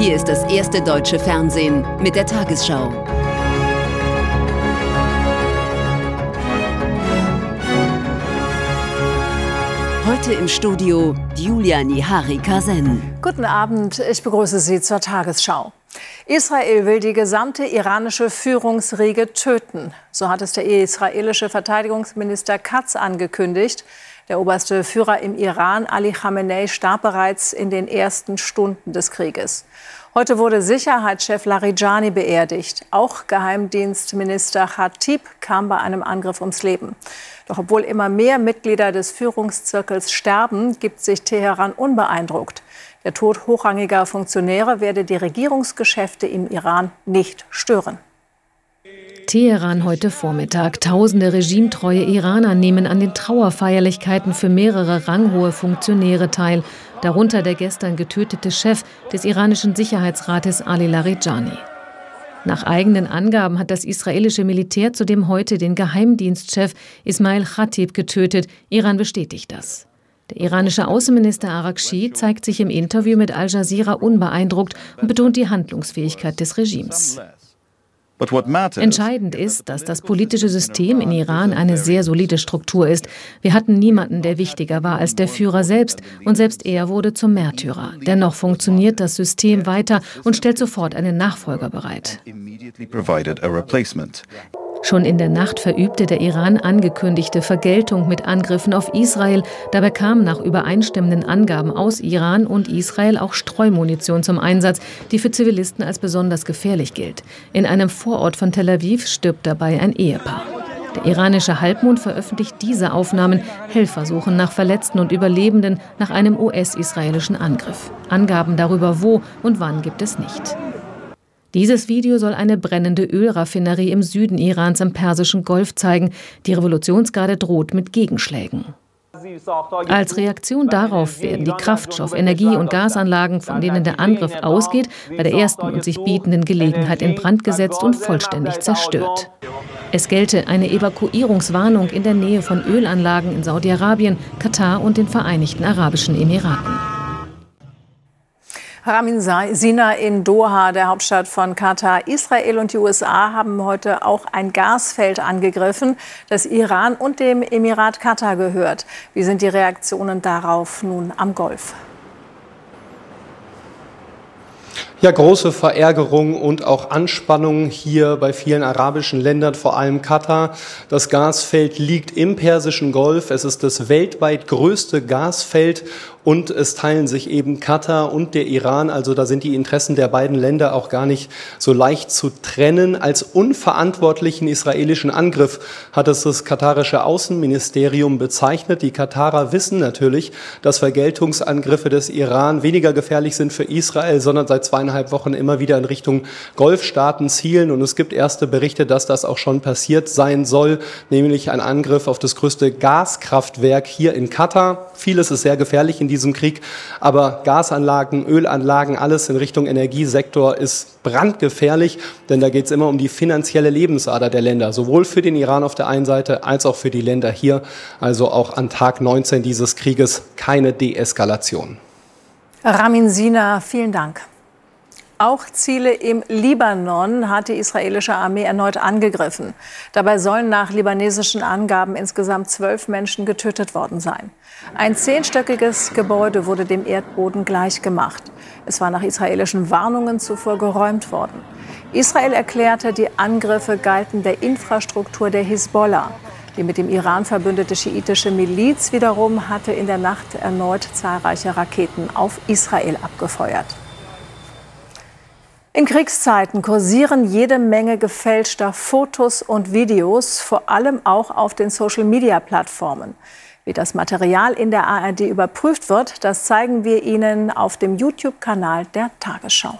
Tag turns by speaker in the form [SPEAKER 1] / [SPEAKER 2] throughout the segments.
[SPEAKER 1] Hier ist das erste deutsche Fernsehen mit der Tagesschau. Heute im Studio Julia Nihari-Kasen.
[SPEAKER 2] Guten Abend, ich begrüße Sie zur Tagesschau. Israel will die gesamte iranische Führungsriege töten. So hat es der israelische Verteidigungsminister Katz angekündigt. Der oberste Führer im Iran, Ali Khamenei, starb bereits in den ersten Stunden des Krieges. Heute wurde Sicherheitschef Larijani beerdigt. Auch Geheimdienstminister Khatib kam bei einem Angriff ums Leben. Doch obwohl immer mehr Mitglieder des Führungszirkels sterben, gibt sich Teheran unbeeindruckt. Der Tod hochrangiger Funktionäre werde die Regierungsgeschäfte im Iran nicht stören.
[SPEAKER 3] Teheran heute Vormittag. Tausende regimetreue Iraner nehmen an den Trauerfeierlichkeiten für mehrere ranghohe Funktionäre teil, darunter der gestern getötete Chef des iranischen Sicherheitsrates Ali Larijani. Nach eigenen Angaben hat das israelische Militär zudem heute den Geheimdienstchef Ismail Khatib getötet. Iran bestätigt das. Der iranische Außenminister Araghchi zeigt sich im Interview mit Al Jazeera unbeeindruckt und betont die Handlungsfähigkeit des Regimes. Entscheidend ist, dass das politische System in Iran eine sehr solide Struktur ist. Wir hatten niemanden, der wichtiger war als der Führer selbst, und selbst er wurde zum Märtyrer. Dennoch funktioniert das System weiter und stellt sofort einen Nachfolger bereit. Schon in der Nacht verübte der Iran angekündigte Vergeltung mit Angriffen auf Israel. Dabei kam nach übereinstimmenden Angaben aus Iran und Israel auch Streumunition zum Einsatz, die für Zivilisten als besonders gefährlich gilt. In einem Vorort von Tel Aviv stirbt dabei ein Ehepaar. Der iranische Halbmond veröffentlicht diese Aufnahmen. Helfer suchen nach Verletzten und Überlebenden nach einem US-israelischen Angriff. Angaben darüber, wo und wann, gibt es nicht. Dieses Video soll eine brennende Ölraffinerie im Süden Irans am Persischen Golf zeigen. Die Revolutionsgarde droht mit Gegenschlägen. Als Reaktion darauf werden die Kraftstoff-, Energie- und Gasanlagen, von denen der Angriff ausgeht, bei der ersten und sich bietenden Gelegenheit in Brand gesetzt und vollständig zerstört. Es gelte eine Evakuierungswarnung in der Nähe von Ölanlagen in Saudi-Arabien, Katar und den Vereinigten Arabischen Emiraten.
[SPEAKER 2] Ramin Sina in Doha, der Hauptstadt von Katar. Israel und die USA haben heute auch ein Gasfeld angegriffen, das Iran und dem Emirat Katar gehört. Wie sind die Reaktionen darauf nun am Golf?
[SPEAKER 4] Ja, große Verärgerung und auch Anspannung hier bei vielen arabischen Ländern, vor allem Katar. Das Gasfeld liegt im Persischen Golf. Es ist das weltweit größte Gasfeld und es teilen sich eben Katar und der Iran. Also da sind die Interessen der beiden Länder auch gar nicht so leicht zu trennen. Als unverantwortlichen israelischen Angriff hat es das katarische Außenministerium bezeichnet. Die Katarer wissen natürlich, dass Vergeltungsangriffe des Iran weniger gefährlich sind für Israel, sondern seit 2,5 Wochen immer wieder in Richtung Golfstaaten zielen. Und es gibt erste Berichte, dass das auch schon passiert sein soll, nämlich ein Angriff auf das größte Gaskraftwerk hier in Katar. Vieles ist sehr gefährlich in diesem Krieg, aber Gasanlagen, Ölanlagen, alles in Richtung Energiesektor ist brandgefährlich, denn da geht es immer um die finanzielle Lebensader der Länder, sowohl für den Iran auf der einen Seite als auch für die Länder hier. Also auch an Tag 19 dieses Krieges keine Deeskalation.
[SPEAKER 2] Ramin Sina, vielen Dank. Auch Ziele im Libanon hat die israelische Armee erneut angegriffen. Dabei sollen nach libanesischen Angaben insgesamt 12 Menschen getötet worden sein. Ein 10-stöckiges Gebäude wurde dem Erdboden gleichgemacht. Es war nach israelischen Warnungen zuvor geräumt worden. Israel erklärte, die Angriffe galten der Infrastruktur der Hisbollah. Die mit dem Iran verbündete schiitische Miliz wiederum hatte in der Nacht erneut zahlreiche Raketen auf Israel abgefeuert. In Kriegszeiten kursieren jede Menge gefälschter Fotos und Videos, vor allem auch auf den Social-Media-Plattformen. Wie das Material in der ARD überprüft wird, das zeigen wir Ihnen auf dem YouTube-Kanal der Tagesschau.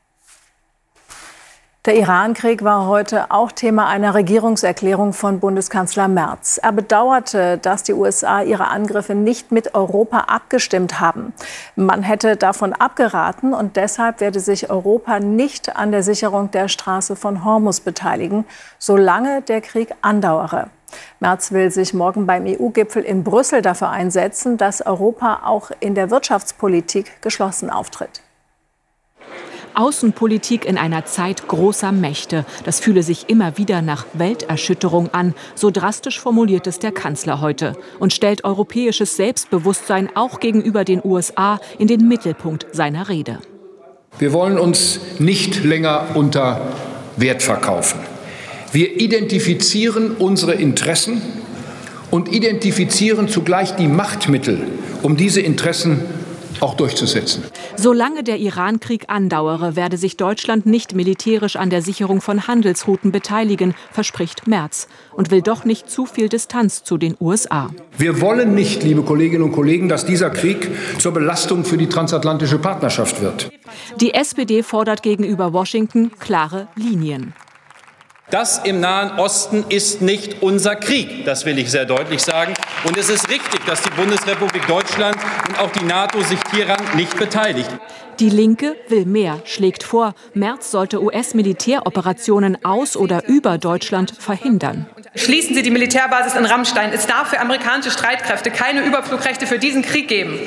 [SPEAKER 2] Der Iran-Krieg war heute auch Thema einer Regierungserklärung von Bundeskanzler Merz. Er bedauerte, dass die USA ihre Angriffe nicht mit Europa abgestimmt haben. Man hätte davon abgeraten und deshalb werde sich Europa nicht an der Sicherung der Straße von Hormuz beteiligen, solange der Krieg andauere. Merz will sich morgen beim EU-Gipfel in Brüssel dafür einsetzen, dass Europa auch in der Wirtschaftspolitik geschlossen auftritt.
[SPEAKER 5] Außenpolitik in einer Zeit großer Mächte. Das fühle sich immer wieder nach Welterschütterung an. So drastisch formuliert es der Kanzler heute. Und stellt europäisches Selbstbewusstsein auch gegenüber den USA in den Mittelpunkt seiner Rede.
[SPEAKER 6] Wir wollen uns nicht länger unter Wert verkaufen. Wir identifizieren unsere Interessen und identifizieren zugleich die Machtmittel, um diese Interessen auch durchzusetzen.
[SPEAKER 5] Solange der Iran-Krieg andauere, werde sich Deutschland nicht militärisch an der Sicherung von Handelsrouten beteiligen, verspricht Merz, und will doch nicht zu viel Distanz zu den USA.
[SPEAKER 6] Wir wollen nicht, liebe Kolleginnen und Kollegen, dass dieser Krieg zur Belastung für die transatlantische Partnerschaft wird.
[SPEAKER 5] Die SPD fordert gegenüber Washington klare Linien.
[SPEAKER 7] Das im Nahen Osten ist nicht unser Krieg, das will ich sehr deutlich sagen. Und es ist richtig, dass die Bundesrepublik Deutschland und auch die NATO sich hieran nicht beteiligt.
[SPEAKER 5] Die Linke will mehr, schlägt vor, Merz sollte US-Militäroperationen aus oder über Deutschland verhindern.
[SPEAKER 8] Schließen Sie die Militärbasis in Ramstein. Es darf für amerikanische Streitkräfte keine Überflugrechte für diesen Krieg geben.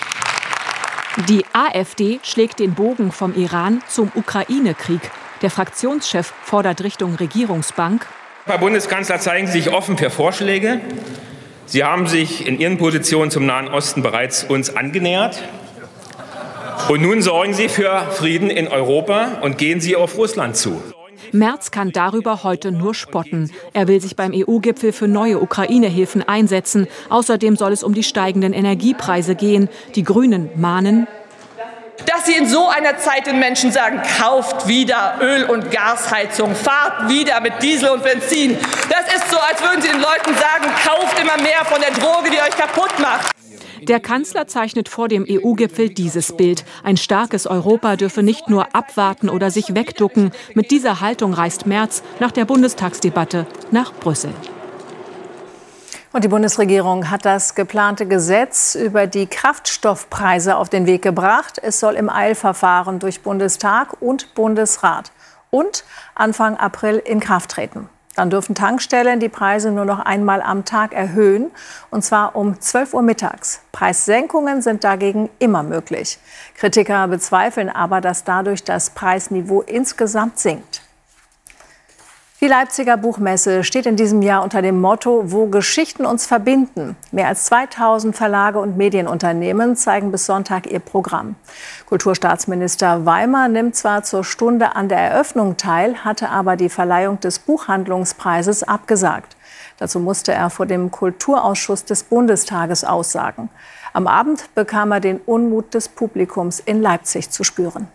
[SPEAKER 5] Die AfD schlägt den Bogen vom Iran zum Ukraine-Krieg. Der Fraktionschef fordert Richtung Regierungsbank.
[SPEAKER 9] Herr Bundeskanzler, zeigen Sie sich offen für Vorschläge. Sie haben sich in Ihren Positionen zum Nahen Osten bereits uns angenähert. Und nun sorgen Sie für Frieden in Europa und gehen Sie auf Russland zu.
[SPEAKER 5] Merz kann darüber heute nur spotten. Er will sich beim EU-Gipfel für neue Ukraine-Hilfen einsetzen. Außerdem soll es um die steigenden Energiepreise gehen. Die Grünen mahnen,
[SPEAKER 8] dass Sie in so einer Zeit den Menschen sagen, kauft wieder Öl- und Gasheizung, fahrt wieder mit Diesel und Benzin. Das ist so, als würden Sie den Leuten sagen, kauft immer mehr von der Droge, die euch kaputt macht.
[SPEAKER 5] Der Kanzler zeichnet vor dem EU-Gipfel dieses Bild. Ein starkes Europa dürfe nicht nur abwarten oder sich wegducken. Mit dieser Haltung reist Merz nach der Bundestagsdebatte nach Brüssel.
[SPEAKER 2] Und die Bundesregierung hat das geplante Gesetz über die Kraftstoffpreise auf den Weg gebracht. Es soll im Eilverfahren durch Bundestag und Bundesrat und Anfang April in Kraft treten. Dann dürfen Tankstellen die Preise nur noch einmal am Tag erhöhen, und zwar um 12 Uhr mittags. Preissenkungen sind dagegen immer möglich. Kritiker bezweifeln aber, dass dadurch das Preisniveau insgesamt sinkt. Die Leipziger Buchmesse steht in diesem Jahr unter dem Motto, wo Geschichten uns verbinden. Mehr als 2000 Verlage und Medienunternehmen zeigen bis Sonntag ihr Programm. Kulturstaatsminister Weimer nimmt zwar zur Stunde an der Eröffnung teil, hatte aber die Verleihung des Buchhandlungspreises abgesagt. Dazu musste er vor dem Kulturausschuss des Bundestages aussagen. Am Abend bekam er den Unmut des Publikums in Leipzig zu spüren.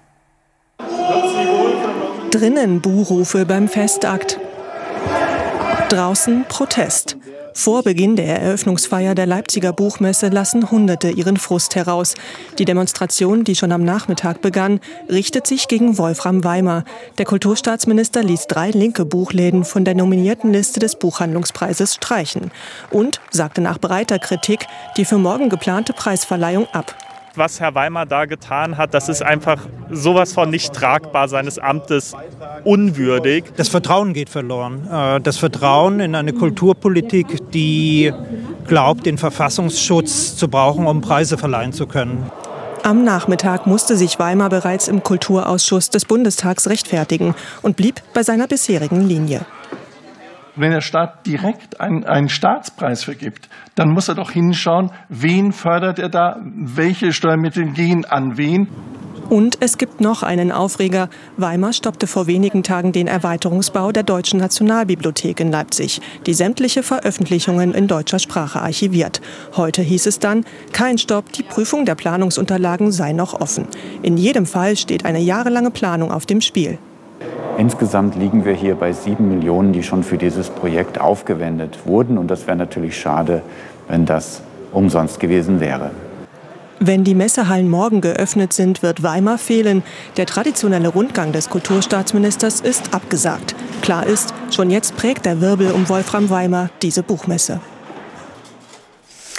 [SPEAKER 10] Drinnen Buhrufe beim Festakt. Draußen Protest. Vor Beginn der Eröffnungsfeier der Leipziger Buchmesse lassen Hunderte ihren Frust heraus. Die Demonstration, die schon am Nachmittag begann, richtet sich gegen Wolfram Weimer. Der Kulturstaatsminister ließ 3 linke Buchläden von der nominierten Liste des Buchhandlungspreises streichen und sagte nach breiter Kritik die für morgen geplante Preisverleihung ab.
[SPEAKER 11] Was Herr Weimer da getan hat, das ist einfach sowas von nicht tragbar, seines Amtes unwürdig.
[SPEAKER 12] Das Vertrauen geht verloren. Das Vertrauen in eine Kulturpolitik, die glaubt, den Verfassungsschutz zu brauchen, um Preise verleihen zu können.
[SPEAKER 10] Am Nachmittag musste sich Weimer bereits im Kulturausschuss des Bundestags rechtfertigen und blieb bei seiner bisherigen Linie.
[SPEAKER 13] Wenn der Staat direkt einen Staatspreis vergibt, dann muss er doch hinschauen, wen fördert er da, welche Steuermittel gehen an wen.
[SPEAKER 10] Und es gibt noch einen Aufreger. Weimer stoppte vor wenigen Tagen den Erweiterungsbau der Deutschen Nationalbibliothek in Leipzig, die sämtliche Veröffentlichungen in deutscher Sprache archiviert. Heute hieß es dann, kein Stopp, die Prüfung der Planungsunterlagen sei noch offen. In jedem Fall steht eine jahrelange Planung auf dem Spiel.
[SPEAKER 14] Insgesamt liegen wir hier bei 7 Millionen, die schon für dieses Projekt aufgewendet wurden. Und das wäre natürlich schade, wenn das umsonst gewesen wäre.
[SPEAKER 10] Wenn die Messehallen morgen geöffnet sind, wird Weimer fehlen. Der traditionelle Rundgang des Kulturstaatsministers ist abgesagt. Klar ist, schon jetzt prägt der Wirbel um Wolfram Weimer diese Buchmesse.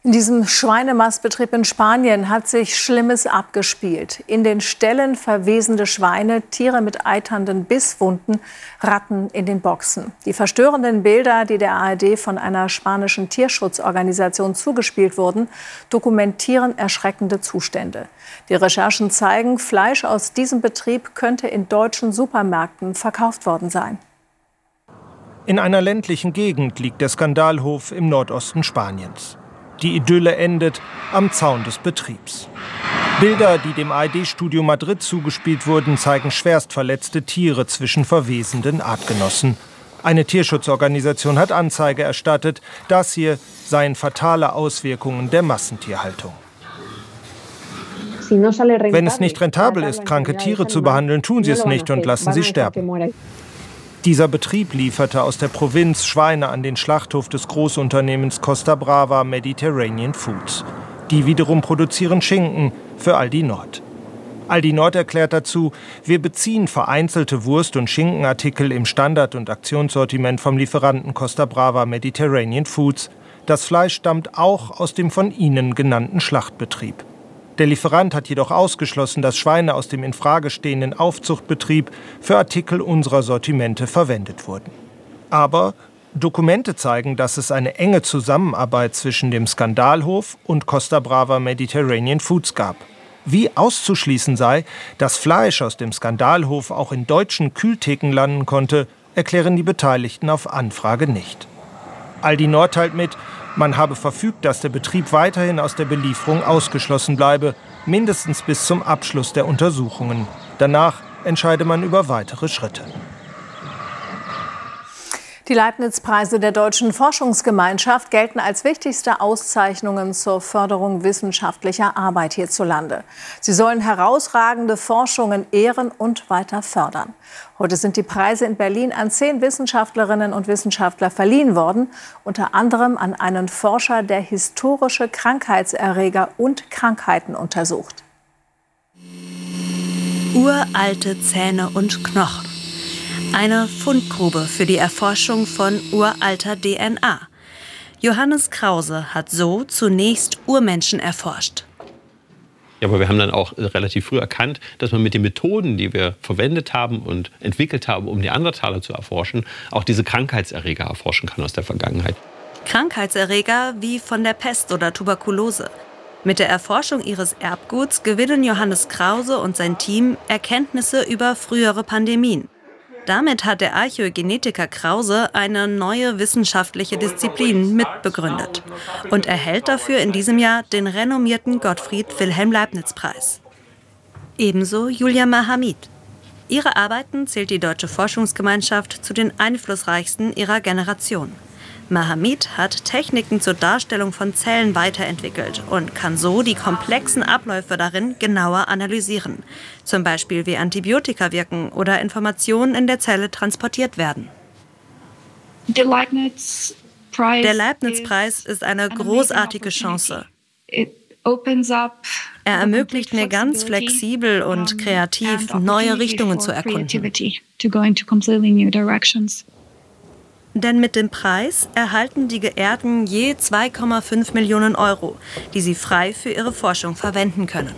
[SPEAKER 2] In diesem Schweinemastbetrieb in Spanien hat sich Schlimmes abgespielt. In den Ställen verwesende Schweine, Tiere mit eiternden Bisswunden, Ratten in den Boxen. Die verstörenden Bilder, die der ARD von einer spanischen Tierschutzorganisation zugespielt wurden, dokumentieren erschreckende Zustände. Die Recherchen zeigen, Fleisch aus diesem Betrieb könnte in deutschen Supermärkten verkauft worden sein.
[SPEAKER 15] In einer ländlichen Gegend liegt der Skandalhof im Nordosten Spaniens. Die Idylle endet am Zaun des Betriebs. Bilder, die dem ARD-Studio Madrid zugespielt wurden, zeigen schwerst verletzte Tiere zwischen verwesenden Artgenossen. Eine Tierschutzorganisation hat Anzeige erstattet. Das hier seien fatale Auswirkungen der Massentierhaltung. Wenn es nicht rentabel ist, kranke Tiere zu behandeln, tun sie es nicht und lassen sie sterben. Dieser Betrieb lieferte aus der Provinz Schweine an den Schlachthof des Großunternehmens Costa Brava Mediterranean Foods. Die wiederum produzieren Schinken für Aldi Nord. Aldi Nord erklärt dazu, wir beziehen vereinzelte Wurst- und Schinkenartikel im Standard- und Aktionssortiment vom Lieferanten Costa Brava Mediterranean Foods. Das Fleisch stammt auch aus dem von Ihnen genannten Schlachtbetrieb. Der Lieferant hat jedoch ausgeschlossen, dass Schweine aus dem in Frage stehenden Aufzuchtbetrieb für Artikel unserer Sortimente verwendet wurden. Aber Dokumente zeigen, dass es eine enge Zusammenarbeit zwischen dem Skandalhof und Costa Brava Mediterranean Foods gab. Wie auszuschließen sei, dass Fleisch aus dem Skandalhof auch in deutschen Kühltheken landen konnte, erklären die Beteiligten auf Anfrage nicht. Aldi Nord teilt mit, man habe verfügt, dass der Betrieb weiterhin aus der Belieferung ausgeschlossen bleibe, mindestens bis zum Abschluss der Untersuchungen. Danach entscheide man über weitere Schritte.
[SPEAKER 2] Die Leibniz-Preise der Deutschen Forschungsgemeinschaft gelten als wichtigste Auszeichnungen zur Förderung wissenschaftlicher Arbeit hierzulande. Sie sollen herausragende Forschungen ehren und weiter fördern. Heute sind die Preise in Berlin an 10 Wissenschaftlerinnen und Wissenschaftler verliehen worden, unter anderem an einen Forscher, der historische Krankheitserreger und Krankheiten untersucht.
[SPEAKER 16] Uralte Zähne und Knochen. Eine Fundgrube für die Erforschung von uralter DNA. Johannes Krause hat so zunächst Urmenschen erforscht.
[SPEAKER 17] Ja, aber wir haben dann auch relativ früh erkannt, dass man mit den Methoden, die wir verwendet haben und entwickelt haben, um Neandertaler zu erforschen, auch diese Krankheitserreger erforschen kann aus der Vergangenheit.
[SPEAKER 16] Krankheitserreger wie von der Pest oder Tuberkulose. Mit der Erforschung ihres Erbguts gewinnen Johannes Krause und sein Team Erkenntnisse über frühere Pandemien. Damit hat der Archäogenetiker Krause eine neue wissenschaftliche Disziplin mitbegründet und erhält dafür in diesem Jahr den renommierten Gottfried-Wilhelm-Leibniz-Preis. Ebenso Julia Mahamid. Ihre Arbeiten zählt die Deutsche Forschungsgemeinschaft zu den einflussreichsten ihrer Generation. Mahamid hat Techniken zur Darstellung von Zellen weiterentwickelt und kann so die komplexen Abläufe darin genauer analysieren. Zum Beispiel wie Antibiotika wirken oder Informationen in der Zelle transportiert werden. Der Leibniz-Preis ist eine großartige Chance. Er ermöglicht mir ganz flexibel und kreativ neue Richtungen zu erkunden. Denn mit dem Preis erhalten die Geehrten je 2,5 Millionen Euro, die sie frei für ihre Forschung verwenden können.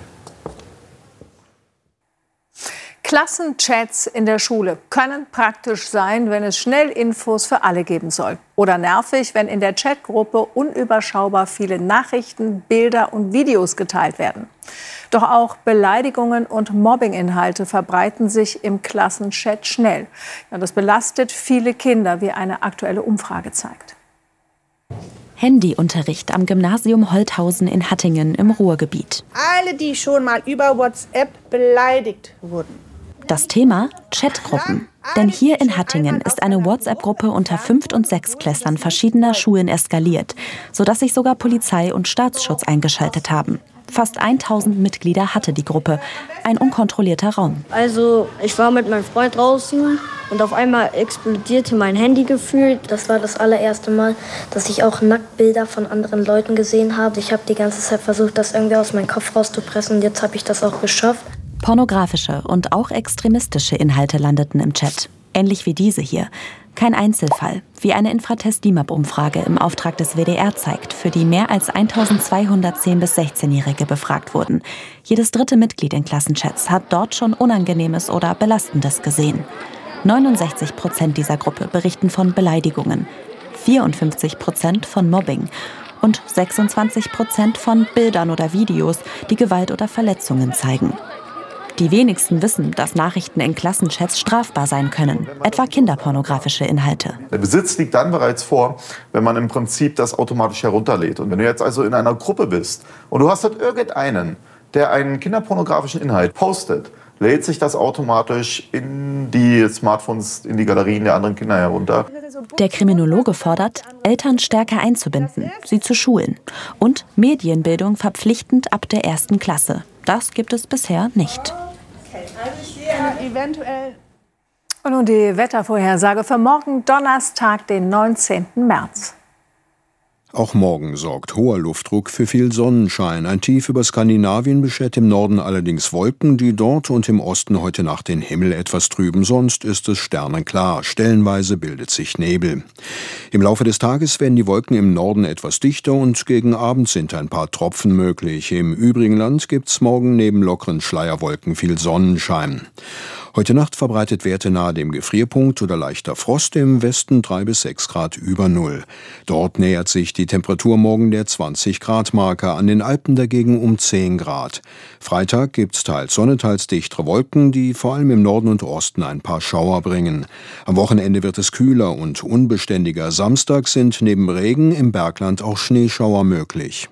[SPEAKER 2] Klassenchats in der Schule können praktisch sein, wenn es schnell Infos für alle geben soll. Oder nervig, wenn in der Chatgruppe unüberschaubar viele Nachrichten, Bilder und Videos geteilt werden. Doch auch Beleidigungen und Mobbinginhalte verbreiten sich im Klassenchat schnell. Ja, das belastet viele Kinder, wie eine aktuelle Umfrage zeigt.
[SPEAKER 18] Handyunterricht am Gymnasium Holthausen in Hattingen im Ruhrgebiet.
[SPEAKER 19] Alle, die schon mal über WhatsApp beleidigt wurden.
[SPEAKER 18] Das Thema Chatgruppen. Denn hier in Hattingen ist eine WhatsApp-Gruppe unter 5. und 6. Klässlern verschiedener Schulen eskaliert, sodass sich sogar Polizei und Staatsschutz eingeschaltet haben. Fast 1000 Mitglieder hatte die Gruppe. Ein unkontrollierter Raum.
[SPEAKER 20] Also ich war mit meinem Freund draußen und auf einmal explodierte mein Handy gefühlt. Das war das allererste Mal, dass ich auch Nacktbilder von anderen Leuten gesehen habe. Ich habe die ganze Zeit versucht, das irgendwie aus meinem Kopf rauszupressen. Und jetzt habe ich das auch geschafft.
[SPEAKER 18] Pornografische und auch extremistische Inhalte landeten im Chat. Ähnlich wie diese hier. Kein Einzelfall, wie eine Infratest-DIMAP-Umfrage im Auftrag des WDR zeigt, für die mehr als 1200 10- bis 16-Jährige befragt wurden. Jedes dritte Mitglied in Klassenchats hat dort schon Unangenehmes oder Belastendes gesehen. 69% dieser Gruppe berichten von Beleidigungen, 54% von Mobbing und 26% von Bildern oder Videos, die Gewalt oder Verletzungen zeigen. Die wenigsten wissen, dass Nachrichten in Klassenchats strafbar sein können, etwa kinderpornografische Inhalte.
[SPEAKER 21] Der Besitz liegt dann bereits vor, wenn man im Prinzip das automatisch herunterlädt. Und wenn du jetzt also in einer Gruppe bist und du hast dort irgendeinen, der einen kinderpornografischen Inhalt postet, lädt sich das automatisch in die Smartphones, in die Galerien der anderen Kinder herunter.
[SPEAKER 18] Der Kriminologe fordert, Eltern stärker einzubinden, sie zu schulen und Medienbildung verpflichtend ab der 1. Klasse. Das gibt es bisher nicht.
[SPEAKER 2] Und nun die Wettervorhersage für morgen Donnerstag, den 19. März.
[SPEAKER 22] Auch morgen sorgt hoher Luftdruck für viel Sonnenschein. Ein Tief über Skandinavien beschert im Norden allerdings Wolken, die dort und im Osten heute Nacht den Himmel etwas trüben. Sonst ist es sternenklar. Stellenweise bildet sich Nebel. Im Laufe des Tages werden die Wolken im Norden etwas dichter und gegen Abend sind ein paar Tropfen möglich. Im übrigen Land gibt's morgen neben lockeren Schleierwolken viel Sonnenschein. Heute Nacht verbreitet Werte nahe dem Gefrierpunkt oder leichter Frost, im Westen 3 bis 6 Grad über Null. Dort nähert sich die Temperatur morgen der 20-Grad-Marke, an den Alpen dagegen um 10 Grad. Freitag gibt's teils Sonne, teils dichtere Wolken, die vor allem im Norden und Osten ein paar Schauer bringen. Am Wochenende wird es kühler und unbeständiger. Samstag sind neben Regen im Bergland auch Schneeschauer möglich.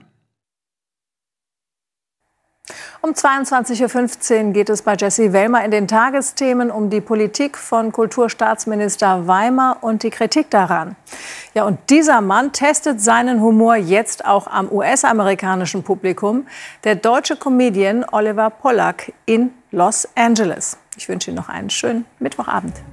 [SPEAKER 2] Um 22.15 Uhr geht es bei Jessie Wellmer in den Tagesthemen um die Politik von Kulturstaatsminister Weimer und die Kritik daran. Ja, und dieser Mann testet seinen Humor jetzt auch am US-amerikanischen Publikum. Der deutsche Comedian Oliver Pollack in Los Angeles. Ich wünsche Ihnen noch einen schönen Mittwochabend.